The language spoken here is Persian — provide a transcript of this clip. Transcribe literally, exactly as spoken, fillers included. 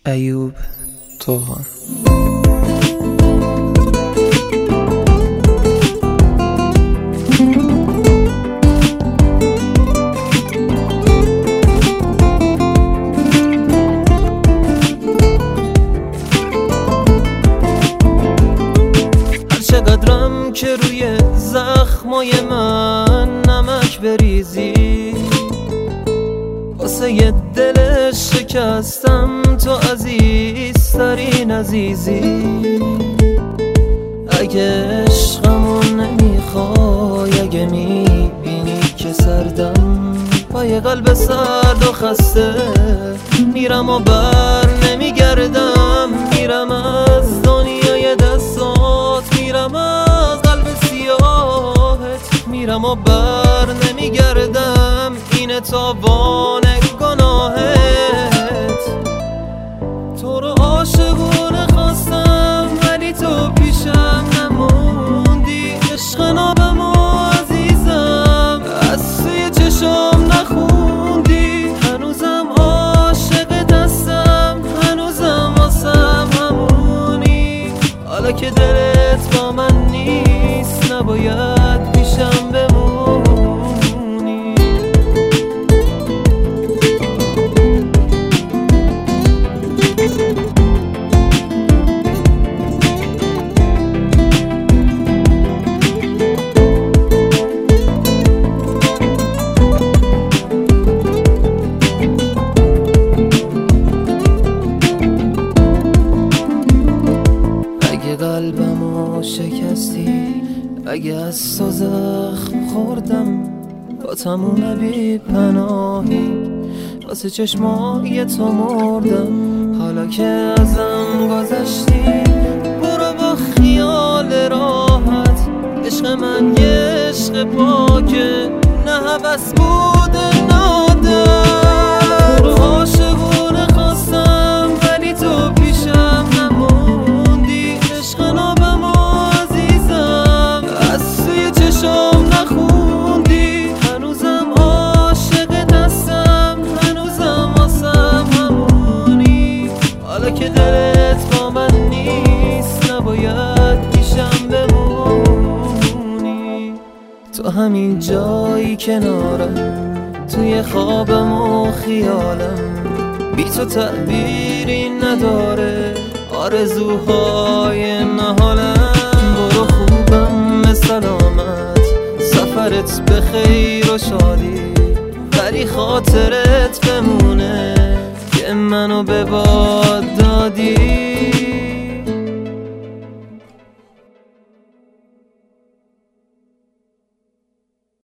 ایوب توغان. چقدرم که روی زخمای من نمک بریزی، واسه یه دل شکستم تو عزیزترین عزیزی. اگه عشقمو نمیخوای، اگه میبینی که سردم با یه قلب سرد و خسته میرم و بر نمیگردم، میرم از دنیای دستات، میرم از قلب سیاهت، میرم و بر نمیگردم، اینه تاوان گناهت. تو رو عاشقونه خواستم ولی تو پیشم نموندی، عشق نابم عزیزم از توی چشم نخوندی. هنوزم عاشق دستم، هنوزم واسم همونی، حالا که دلت با من نیست نباید پیشم بمونی. قلبمو شکستی، اگه از تو زخم خوردم، با تموم بی پناهی واسه چشمای تو مردم. حالا که ازم گذشتی برو با خیال راحت، عشق من یه عشق پاکه نه هوس بوده نادر. عاشقونه خواستم ولی تو پیشم نموندی، عشق نابم عزیزم از توی چشم نخوندی. هنوزم عاشق دستم، هنوزم واسم همونی، حالا که دلت با من نیست نباید پیشم بمونی. تو همین جایی کنارم، توی خوابم و خیالم، بی تو تعبیری نداره آرزوهای محالم. برو خوبم به سلامت، سفرت به خیر و شادی، ولی خاطرت بمونه که منو به باد دادی.